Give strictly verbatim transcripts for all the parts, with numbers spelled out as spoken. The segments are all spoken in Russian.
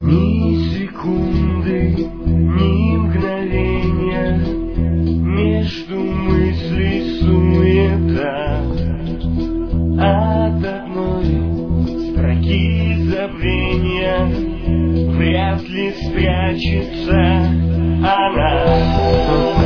Ни секунды, ни мгновения, между мыслей суета. От одной строки забвения вряд ли спрячется она.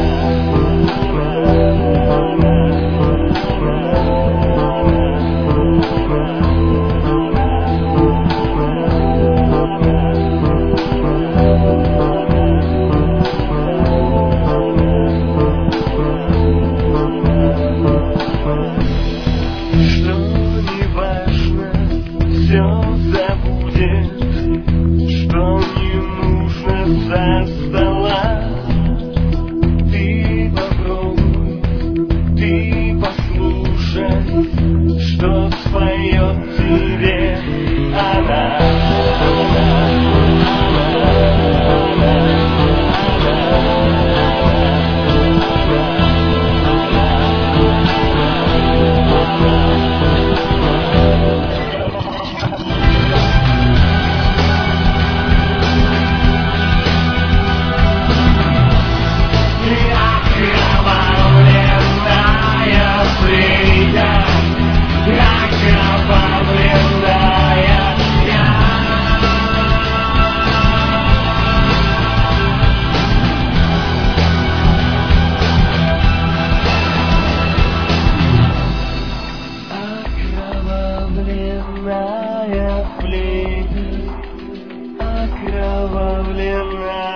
Все забудет, что не нужно со стола. Ты попробуй, ты послушай, что споет тебе она. Окровавленная,